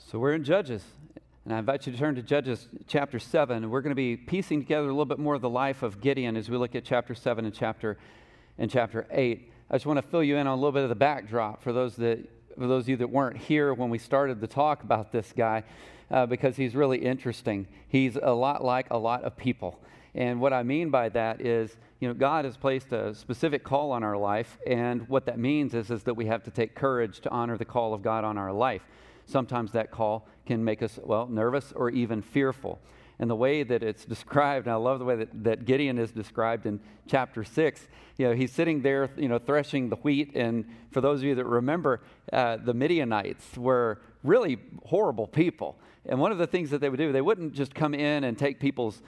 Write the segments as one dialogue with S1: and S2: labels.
S1: So we're in Judges, and I invite you to turn to Judges chapter 7. We're going to be piecing together a little bit more of the life of Gideon as we look at chapter 7 and chapter 8. I just want to fill you in on a little bit of the backdrop for those of you that weren't here when we started to talk about this guy, because he's really interesting. He's a lot like a lot of people. And what I mean by that is, God has placed a specific call on our life, and what that means is that we have to take courage to honor the call of God on our life. Sometimes that call can make us, nervous or even fearful. And the way that it's described, and I love the way that Gideon is described in chapter 6, he's sitting there, threshing the wheat. And for those of you that remember, the Midianites were really horrible people. And one of the things that they would do, they wouldn't just come in and take people's,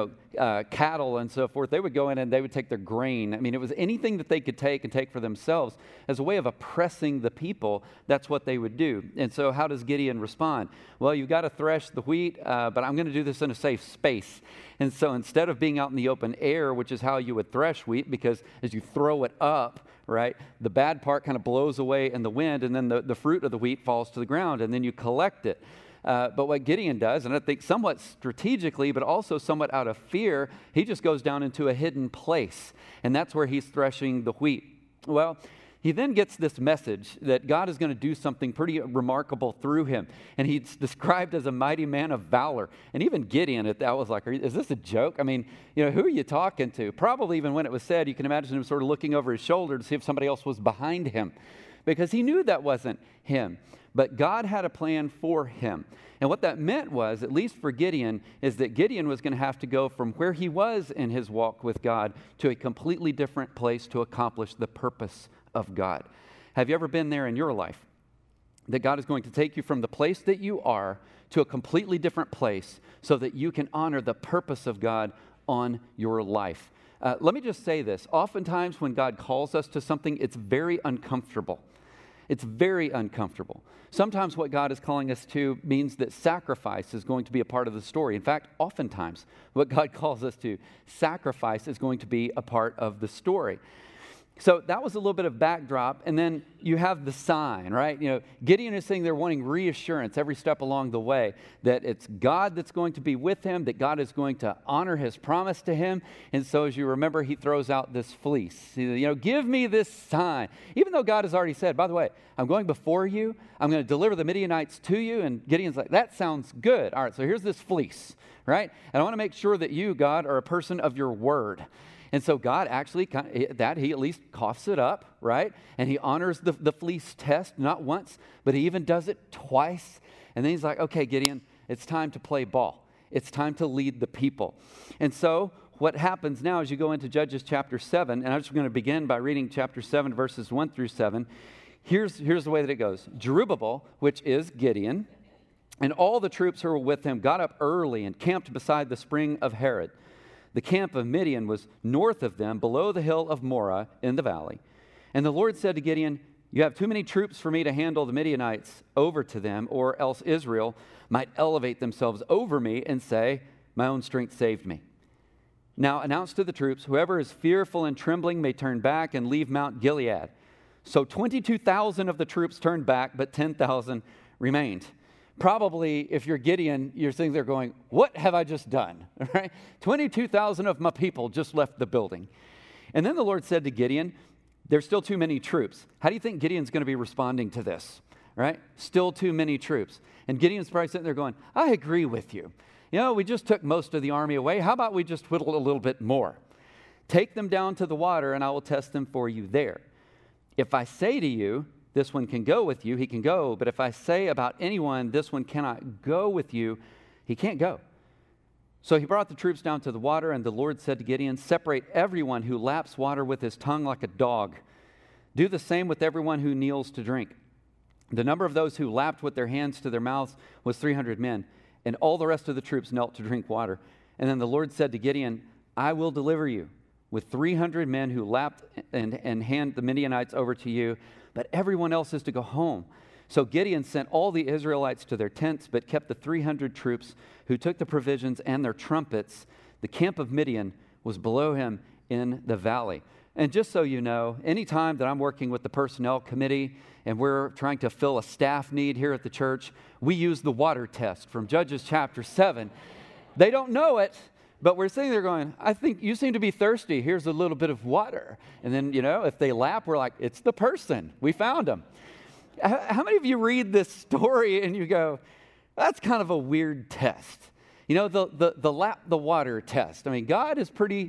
S1: cattle and so forth. They would go in and they would take their grain. I mean, it was anything that they could take and take for themselves as a way of oppressing the people. That's what they would do. And so how does Gideon respond? Well, you've got to thresh the wheat, but I'm going to do this in a safe space. And so instead of being out in the open air, which is how you would thresh wheat, because as you throw it up, right, the bad part kind of blows away in the wind, and then the fruit of the wheat falls to the ground, and then you collect it. But what Gideon does, and I think somewhat strategically, but also somewhat out of fear, he just goes down into a hidden place. And that's where he's threshing the wheat. Well, he then gets this message that God is going to do something pretty remarkable through him. And he's described as a mighty man of valor. And even Gideon at that was like, is this a joke? I mean, who are you talking to? Probably even when it was said, you can imagine him sort of looking over his shoulder to see if somebody else was behind him, because he knew that wasn't him. But God had a plan for him. And what that meant was, at least for Gideon, is that Gideon was going to have to go from where he was in his walk with God to a completely different place to accomplish the purpose of God. Have you ever been there in your life? That God is going to take you from the place that you are to a completely different place so that you can honor the purpose of God on your life. Let me just say this. Oftentimes when God calls us to something, it's very uncomfortable. It's very uncomfortable. Sometimes what God is calling us to means that sacrifice is going to be a part of the story. In fact, oftentimes what God calls us to, sacrifice is going to be a part of the story. So that was a little bit of backdrop, and then you have the sign, right? Gideon is saying they're wanting reassurance every step along the way that it's God that's going to be with him, that God is going to honor his promise to him. And so as you remember, he throws out this fleece. Give me this sign. Even though God has already said, by the way, I'm going before you. I'm going to deliver the Midianites to you. And Gideon's like, that sounds good. All right, so here's this fleece, right? And I want to make sure that you, God, are a person of your word. And so God actually, he at least coughs it up, right? And he honors the fleece test, not once, but he even does it twice. And then he's like, okay, Gideon, it's time to play ball. It's time to lead the people. And so what happens now as you go into Judges chapter 7, and I'm just going to begin by reading chapter 7, verses 1 through 7. Here's the way that it goes. Jerubbaal, which is Gideon, and all the troops who were with him got up early and camped beside the spring of Harod. The camp of Midian was north of them, below the hill of Moreh in the valley. And the Lord said to Gideon, you have too many troops for me to handle the Midianites over to them, or else Israel might elevate themselves over me and say, my own strength saved me. Now announce to the troops, whoever is fearful and trembling may turn back and leave Mount Gilead. So 22,000 of the troops turned back, but 10,000 remained. Probably, if you're Gideon, you're sitting there going, what have I just done? Right? 22,000 of my people just left the building. And then the Lord said to Gideon, there's still too many troops. How do you think Gideon's going to be responding to this? Right? Still too many troops. And Gideon's probably sitting there going, I agree with you. We just took most of the army away. How about we just whittle a little bit more? Take them down to the water, and I will test them for you there. If I say to you, this one can go with you, he can go. But if I say about anyone, this one cannot go with you, he can't go. So he brought the troops down to the water, and the Lord said to Gideon, separate everyone who laps water with his tongue like a dog. Do the same with everyone who kneels to drink. The number of those who lapped with their hands to their mouths was 300 men, and all the rest of the troops knelt to drink water. And then the Lord said to Gideon, I will deliver you with 300 men who lapped and hand the Midianites over to you, but everyone else is to go home. So Gideon sent all the Israelites to their tents, but kept the 300 troops who took the provisions and their trumpets. The camp of Midian was below him in the valley. And just so you know, anytime that I'm working with the personnel committee and we're trying to fill a staff need here at the church, we use the water test from Judges chapter 7. They don't know it, but we're sitting there going, I think you seem to be thirsty. Here's a little bit of water. And then, if they lap, we're like, it's the person. We found them. How many of you read this story and you go, that's kind of a weird test? The lap the water test. I mean, God's pretty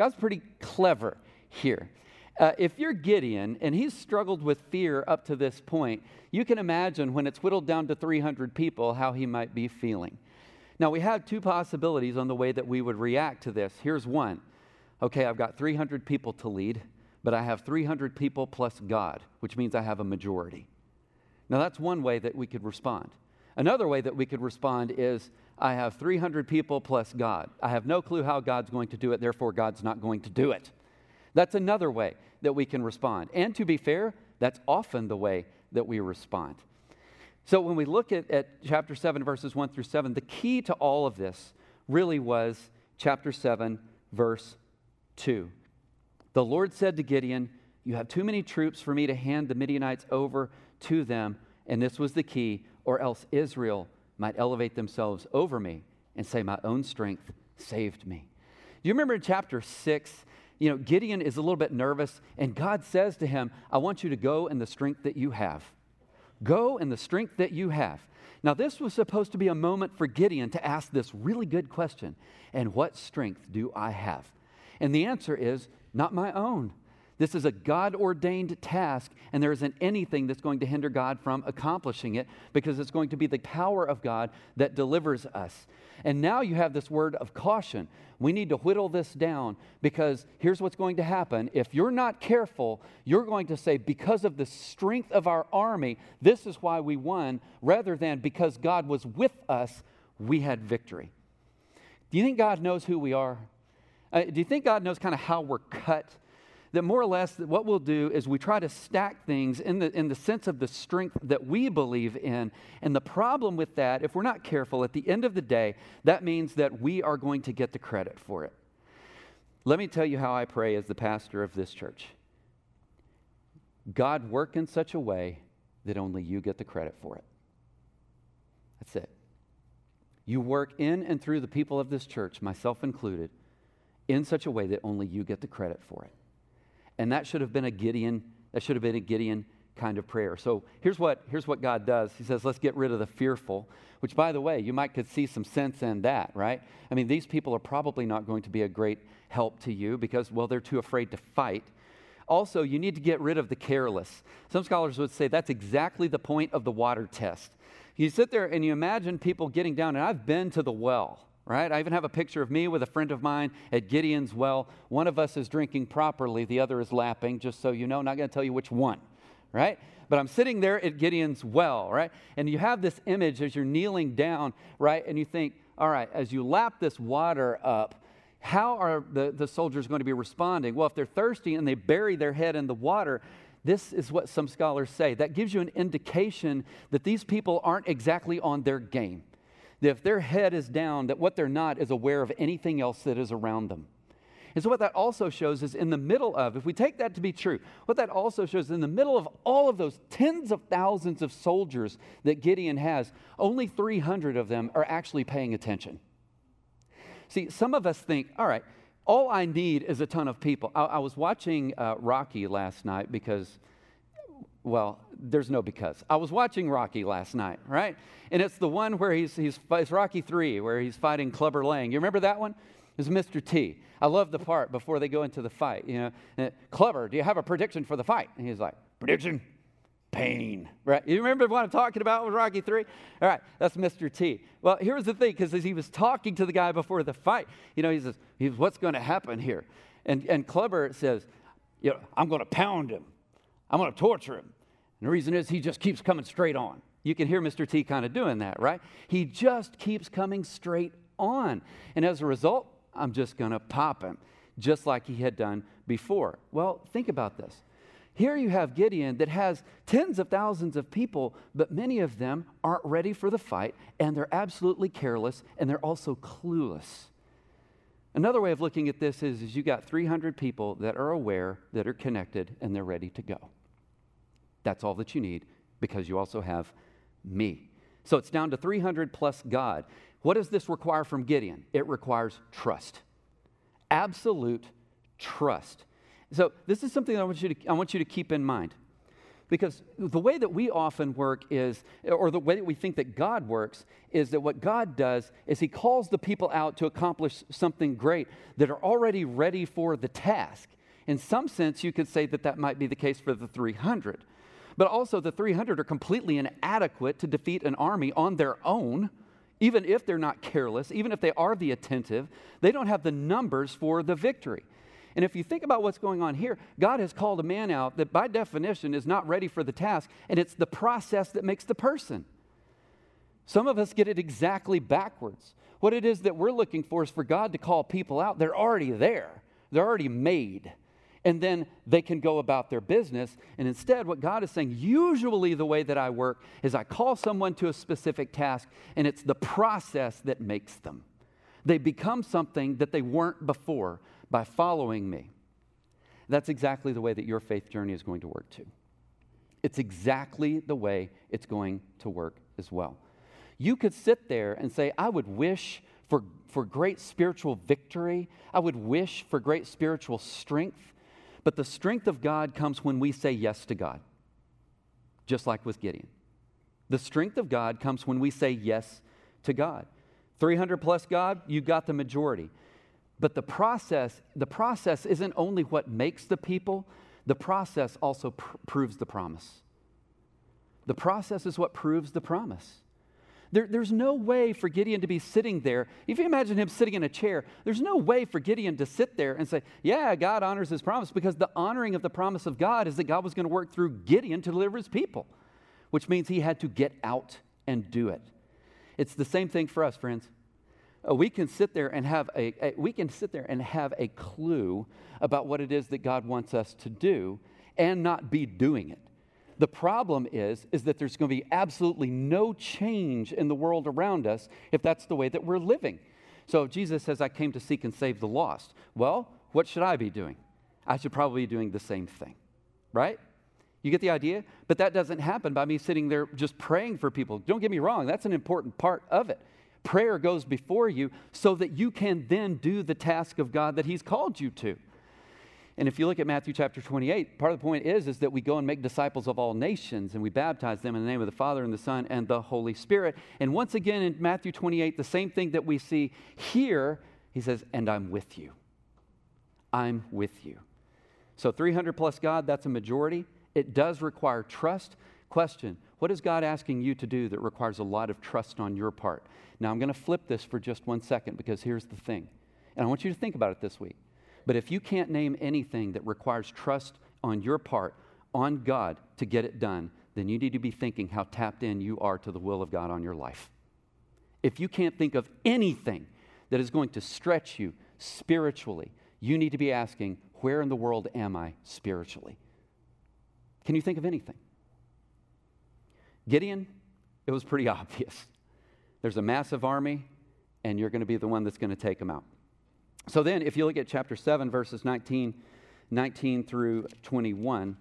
S1: clever here. If you're Gideon and he's struggled with fear up to this point, you can imagine when it's whittled down to 300 people how he might be feeling. Now, we have two possibilities on the way that we would react to this. Here's one. Okay, I've got 300 people to lead, but I have 300 people plus God, which means I have a majority. Now, that's one way that we could respond. Another way that we could respond is, I have 300 people plus God. I have no clue how God's going to do it, therefore God's not going to do it. That's another way that we can respond. And to be fair, that's often the way that we respond. So when we look at chapter 7, verses 1 through 7, the key to all of this really was chapter 7, verse 2. The Lord said to Gideon, you have too many troops for me to hand the Midianites over to them, and this was the key, or else Israel might elevate themselves over me and say, my own strength saved me. Do you remember in chapter 6, Gideon is a little bit nervous, and God says to him, I want you to go in the strength that you have. Go in the strength that you have. Now, this was supposed to be a moment for Gideon to ask this really good question. And what strength do I have? And the answer is, not my own. This is a God-ordained task, and there isn't anything that's going to hinder God from accomplishing it because it's going to be the power of God that delivers us. And now you have this word of caution. We need to whittle this down because here's what's going to happen. If you're not careful, you're going to say, because of the strength of our army, this is why we won, rather than because God was with us, we had victory. Do you think God knows who we are? Do you think God knows kind of how we're cut? That more or less what we'll do is we try to stack things in the sense of the strength that we believe in. And the problem with that, if we're not careful, at the end of the day, that means that we are going to get the credit for it. Let me tell you how I pray as the pastor of this church. God, work in such a way that only you get the credit for it. That's it. You work in and through the people of this church, myself included, in such a way that only you get the credit for it. And that should have been a Gideon kind of prayer. So here's what God does. He says, let's get rid of the fearful, which, by the way, you could see some sense in that, right? I mean, these people are probably not going to be a great help to you because, well, they're too afraid to fight. Also, you need to get rid of the careless. Some scholars would say that's exactly the point of the water test. You sit there and you imagine people getting down, and I've been to the well. Right? I even have a picture of me with a friend of mine at Gideon's well. One of us is drinking properly. The other is lapping, just so you know. Not going to tell you which one, right? But I'm sitting there at Gideon's well, right? And you have this image as you're kneeling down, right? And you think, all right, as you lap this water up, how are the soldiers going to be responding? Well, if they're thirsty and they bury their head in the water, this is what some scholars say. That gives you an indication that these people aren't exactly on their game. That if their head is down, that what they're not is aware of anything else that is around them. And so what that also shows is in the middle of, if we take that to be true, what that also shows is in the middle of all of those tens of thousands of soldiers that Gideon has, only 300 of them are actually paying attention. See, some of us think, all right, all I need is a ton of people. I was watching Rocky last night because... Well, there's no because. I was watching Rocky last night, right? And it's the one where it's Rocky 3, where he's fighting Clubber Lang. You remember that one? It's Mr. T. I love the part before they go into the fight. Clubber, do you have a prediction for the fight? And he's like, prediction? Pain, right? You remember what I'm talking about with Rocky 3? All right, that's Mr. T. Well, here's the thing, because as he was talking to the guy before the fight, he says, what's going to happen here? And Clubber says, I'm going to pound him. I'm going to torture him. And the reason is he just keeps coming straight on. You can hear Mr. T kind of doing that, right? He just keeps coming straight on. And as a result, I'm just going to pop him, just like he had done before. Well, think about this. Here you have Gideon that has tens of thousands of people, but many of them aren't ready for the fight, and they're absolutely careless, and they're also clueless. Another way of looking at this is you got 300 people that are aware, that are connected, and they're ready to go. That's all that you need, because you also have me. So it's down to 300 plus God. What does this require from Gideon? It requires trust. Absolute trust. So this is something that I want you to keep in mind. Because the way that we often work is, or the way that we think that God works, is that what God does is he calls the people out to accomplish something great that are already ready for the task. In some sense, you could say that that might be the case for the 300. But also the 300 are completely inadequate to defeat an army on their own, even if they're not careless, even if they are the attentive. They don't have the numbers for the victory. And if you think about what's going on here, God has called a man out that by definition is not ready for the task, and it's the process that makes the person. Some of us get it exactly backwards. What it is that we're looking for is for God to call people out. They're already there. They're already made. And then they can go about their business. And instead, what God is saying, usually the way that I work is I call someone to a specific task, and it's the process that makes them. They become something that they weren't before by following me. That's exactly the way that your faith journey is going to work too. It's exactly the way it's going to work as well. You could sit there and say, I would wish for great spiritual victory. I would wish for great spiritual strength. But the strength of God comes when we say yes to God, just like with Gideon. The strength of God comes when we say yes to God. 300 plus God, you got the majority. But the process isn't only what makes the people, the process also proves the promise. The process is what proves the promise. There's no way for Gideon to be sitting there. If you imagine him sitting in a chair, there's no way for Gideon to sit there and say, yeah, God honors his promise, because the honoring of the promise of God is that God was going to work through Gideon to deliver his people, which means he had to get out and do it. It's the same thing for us, friends. We can sit there and have a clue about what it is that God wants us to do and not be doing it. The problem is that there's going to be absolutely no change in the world around us if that's the way that we're living. So if Jesus says, I came to seek and save the lost, well, what should I be doing? I should probably be doing the same thing, right? You get the idea? But that doesn't happen by me sitting there just praying for people. Don't get me wrong, that's an important part of it. Prayer goes before you so that you can then do the task of God that he's called you to. And if you look at Matthew chapter 28, part of the point is that we go and make disciples of all nations, and we baptize them in the name of the Father and the Son and the Holy Spirit. And once again in Matthew 28, the same thing that we see here, he says, and I'm with you. I'm with you. So 300 plus God, that's a majority. It does require trust. Question, what is God asking you to do that requires a lot of trust on your part? Now, I'm going to flip this for just 1 second, because here's the thing. And I want you to think about it this week. But if you can't name anything that requires trust on your part, on God, to get it done, then you need to be thinking how tapped in you are to the will of God on your life. If you can't think of anything that is going to stretch you spiritually, you need to be asking, where in the world am I spiritually? Can you think of anything? Gideon, it was pretty obvious. There's a massive army, and you're going to be the one that's going to take them out. So then, if you look at chapter 7, verses 19 through 21,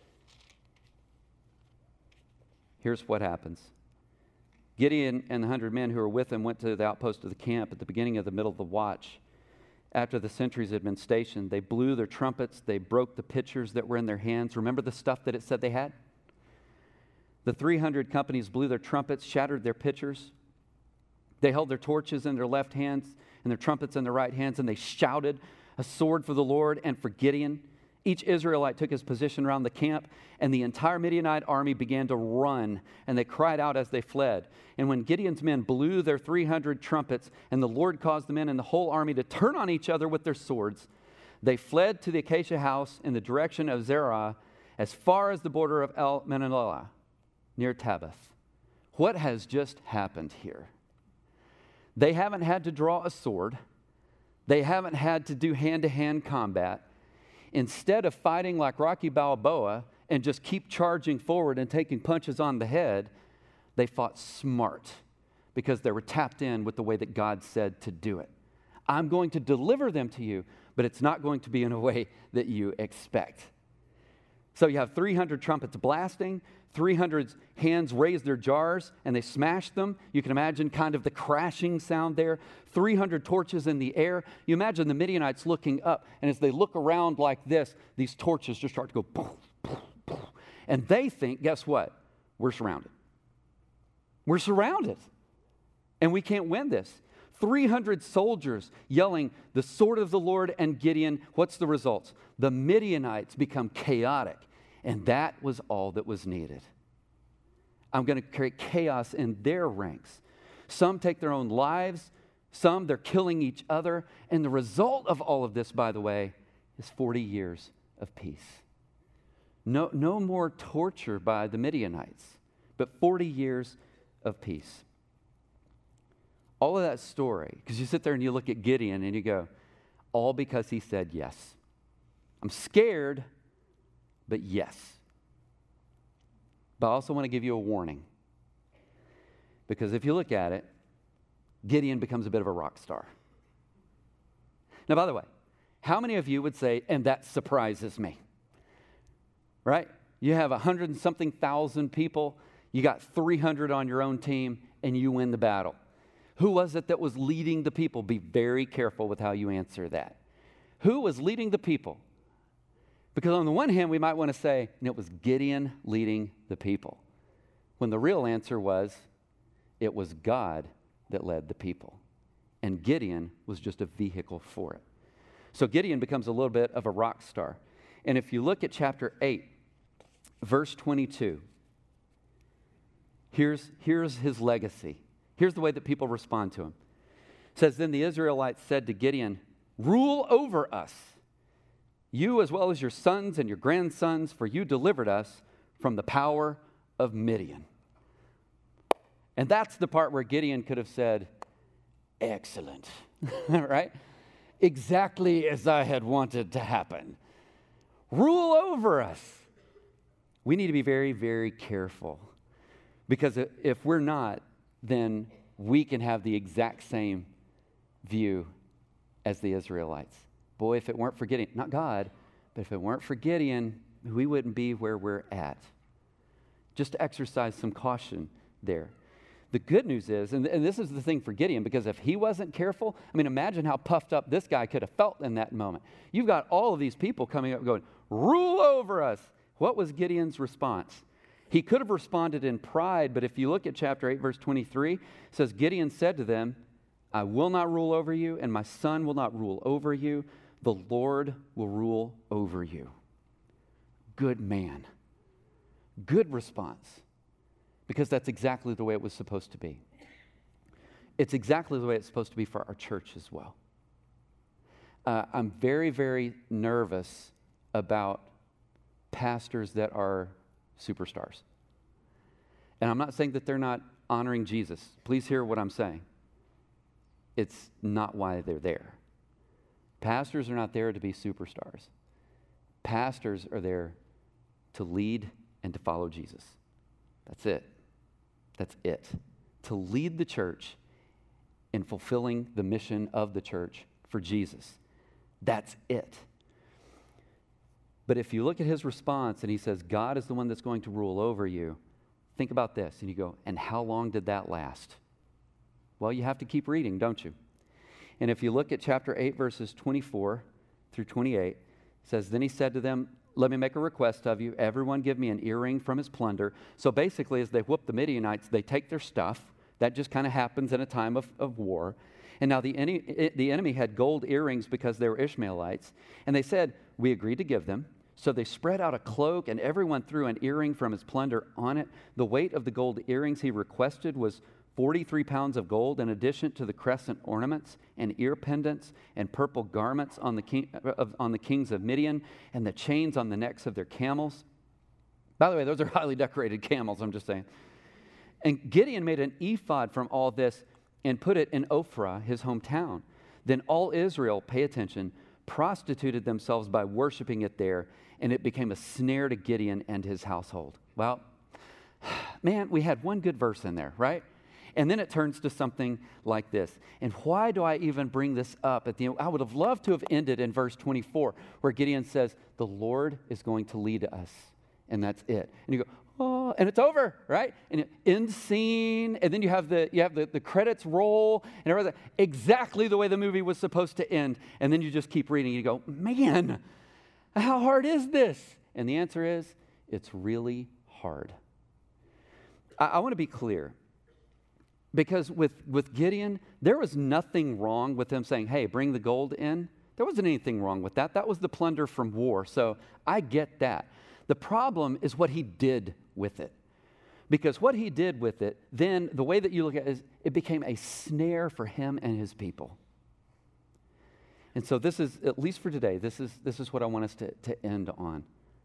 S1: here's what happens. Gideon and the 100 men who were with him went to the outpost of the camp at the beginning of the middle of the watch. After the sentries had been stationed, they blew their trumpets, they broke the pitchers that were in their hands. Remember the stuff that it said they had? The 300 companies blew their trumpets, shattered their pitchers. They held their torches in their left hands and their trumpets in their right hands, and they shouted, a sword for the Lord and for Gideon. Each Israelite took his position around the camp, and the entire Midianite army began to run, and they cried out as they fled. And when Gideon's men blew their 300 trumpets, and the Lord caused the men and the whole army to turn on each other with their swords, they fled to the acacia house in the direction of Zerah, as far as the border of El-Menelah, near Tabbath. What has just happened here? They haven't had to draw a sword. They haven't had to do hand-to-hand combat. Instead of fighting like Rocky Balboa and just keep charging forward and taking punches on the head, they fought smart because they were tapped in with the way that God said to do it. I'm going to deliver them to you, but it's not going to be in a way that you expect. So you have 300 trumpets blasting, 300 hands raise their jars, and they smash them. You can imagine kind of the crashing sound there. 300 torches in the air. You imagine the Midianites looking up, and as they look around like this, these torches just start to go poof, poof, poof. And they think, guess what? We're surrounded. We're surrounded, and we can't win this. 300 soldiers yelling, the sword of the Lord and Gideon. What's the results? The Midianites become chaotic, and that was all that was needed. I'm going to create chaos in their ranks. Some take their own lives. Some, they're killing each other. And the result of all of this, by the way, is 40 years of peace. No more torture by the Midianites, but 40 years of peace. All of that story, because you sit there and you look at Gideon and you go, all because he said yes. I'm scared, but yes. But I also want to give you a warning. Because if you look at it, Gideon becomes a bit of a rock star. Now, by the way, how many of you would say, and that surprises me? Right? You have 100 and something thousand people, you got 300 on your own team, and you win the battle. Who was it that was leading the people? Be very careful with how you answer that. Who was leading the people? Because on the one hand, we might want to say, and it was Gideon leading the people. When the real answer was, it was God that led the people. And Gideon was just a vehicle for it. So Gideon becomes a little bit of a rock star. And if you look at chapter 8, verse 22, here's his legacy. Here's the way that people respond to him. It says, then the Israelites said to Gideon, rule over us, you as well as your sons and your grandsons, for you delivered us from the power of Midian. And that's the part where Gideon could have said, excellent, right? Exactly as I had wanted to happen. Rule over us. We need to be very, very careful, because if we're not, then we can have the exact same view as the Israelites. Boy, if it weren't for Gideon, not God, but if it weren't for Gideon, we wouldn't be where we're at. Just to exercise some caution there. The good news is, and this is the thing for Gideon, because if he wasn't careful, I mean, imagine how puffed up this guy could have felt in that moment. You've got all of these people coming up going, rule over us. What was Gideon's response? He could have responded in pride, but if you look at chapter 8, verse 23, it says, Gideon said to them, I will not rule over you, and my son will not rule over you. The Lord will rule over you. Good man. Good response. Because that's exactly the way it was supposed to be. It's exactly the way it's supposed to be for our church as well. I'm very, very nervous about pastors that are superstars. And I'm not saying that they're not honoring Jesus. Please hear what I'm saying. It's not why they're there. Pastors are not there to be superstars. Pastors are there to lead and to follow Jesus. That's it. That's it. To lead the church in fulfilling the mission of the church for Jesus. That's it. But if you look at his response and he says, God is the one that's going to rule over you, think about this. And you go, and how long did that last? Well, you have to keep reading, don't you? And if you look at chapter 8, verses 24 through 28, it says, then he said to them, let me make a request of you. Everyone give me an earring from his plunder. So basically, as they whoop the Midianites, they take their stuff. That just kind of happens in a time of war. And now the enemy had gold earrings because they were Ishmaelites. And they said, we agreed to give them. So they spread out a cloak, and everyone threw an earring from his plunder on it. The weight of the gold earrings he requested was 43 pounds of gold, in addition to the crescent ornaments and ear pendants and purple garments on the kings of Midian and the chains on the necks of their camels. By the way, those are highly decorated camels, I'm just saying. And Gideon made an ephod from all this and put it in Ophrah, his hometown. Then all Israel, pay attention, prostituted themselves by worshiping it there, and it became a snare to Gideon and his household. Well, man, we had one good verse in there, right? And then it turns to something like this. And why do I even bring this up at the end? I would have loved to have ended in verse 24, where Gideon says, the Lord is going to lead us. And that's it. And you go, oh, and it's over, right? And end scene, and then you have the credits roll, and everything, exactly the way the movie was supposed to end. And then you just keep reading, and you go, man, how hard is this? And the answer is, it's really hard. I want to be clear. Because with Gideon, there was nothing wrong with him saying, hey, bring the gold in. There wasn't anything wrong with that. That was the plunder from war. So I get that. The problem is what he did with it. Because what he did with it, then the way that you look at it is it became a snare for him and his people. And so this is, at least for today, this is what I want us to end on.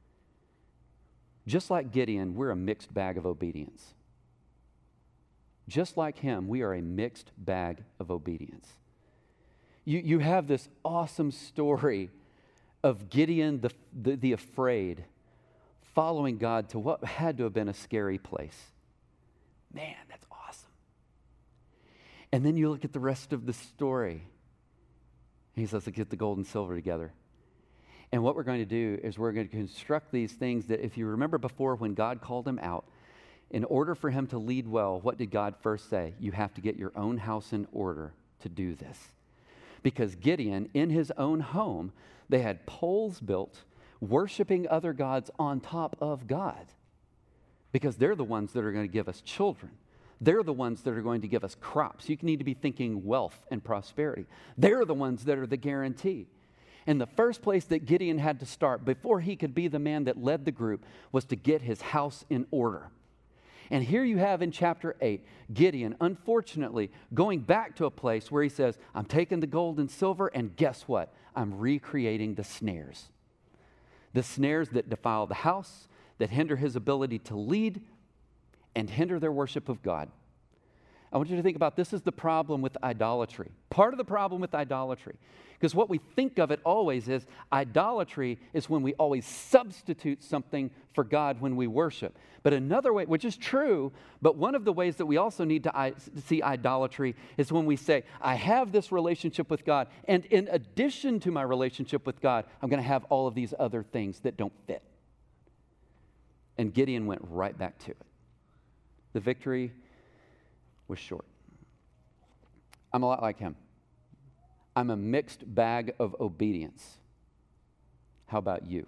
S1: Just like Gideon, we're a mixed bag of obedience. Just like him, we are a mixed bag of obedience. You have this awesome story of Gideon the afraid following God to what had to have been a scary place. Man, that's awesome. And then you look at the rest of the story. He says, let's get the gold and silver together. And what we're going to do is we're going to construct these things that, if you remember before when God called him out, in order for him to lead well, what did God first say? You have to get your own house in order to do this. Because Gideon, in his own home, they had poles built, worshiping other gods on top of God. Because they're the ones that are going to give us children. They're the ones that are going to give us crops. You need to be thinking wealth and prosperity. They're the ones that are the guarantee. And the first place that Gideon had to start before he could be the man that led the group was to get his house in order. And here you have in chapter 8, Gideon, unfortunately, going back to a place where he says, I'm taking the gold and silver, and guess what? I'm recreating the snares. The snares that defile the house, that hinder his ability to lead, and hinder their worship of God. I want you to think about this is the problem with idolatry. Part of the problem with idolatry. Because what we think of it always is idolatry is when we always substitute something for God when we worship. But another way, which is true, but one of the ways that we also need to see idolatry is when we say, I have this relationship with God, and in addition to my relationship with God, I'm going to have all of these other things that don't fit. And Gideon went right back to it. The victory was short. I'm a lot like him. I'm a mixed bag of obedience. How about you?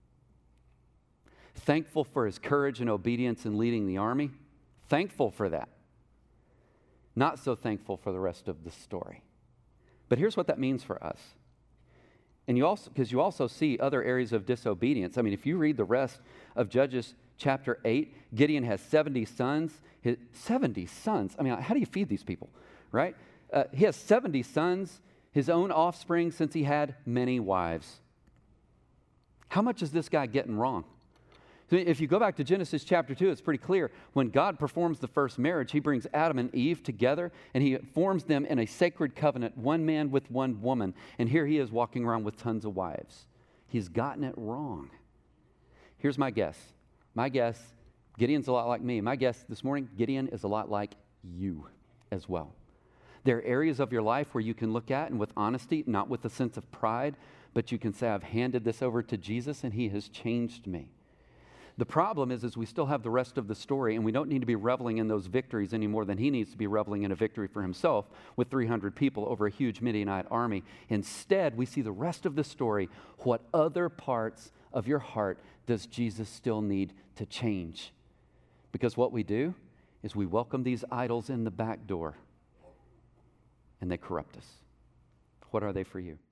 S1: Thankful for his courage and obedience in leading the army. Thankful for that. Not so thankful for the rest of the story. But here's what that means for us. And because you also see other areas of disobedience. I mean, if you read the rest of Judges chapter 8, Gideon has 70 sons. 70 sons. I mean, how do you feed these people, right? He has 70 sons, his own offspring, since he had many wives. How much is this guy getting wrong? If you go back to Genesis chapter 2, it's pretty clear. When God performs the first marriage, he brings Adam and Eve together, and he forms them in a sacred covenant, one man with one woman. And here he is walking around with tons of wives. He's gotten it wrong. Here's my guess. My guess, Gideon's a lot like me. My guess this morning, Gideon is a lot like you as well. There are areas of your life where you can look at and with honesty, not with a sense of pride, but you can say, I've handed this over to Jesus and he has changed me. The problem is we still have the rest of the story, and we don't need to be reveling in those victories any more than he needs to be reveling in a victory for himself with 300 people over a huge Midianite army. Instead, we see the rest of the story. What other parts of your heart does Jesus still need to change? Because what we do is we welcome these idols in the back door, and they corrupt us. What are they for you?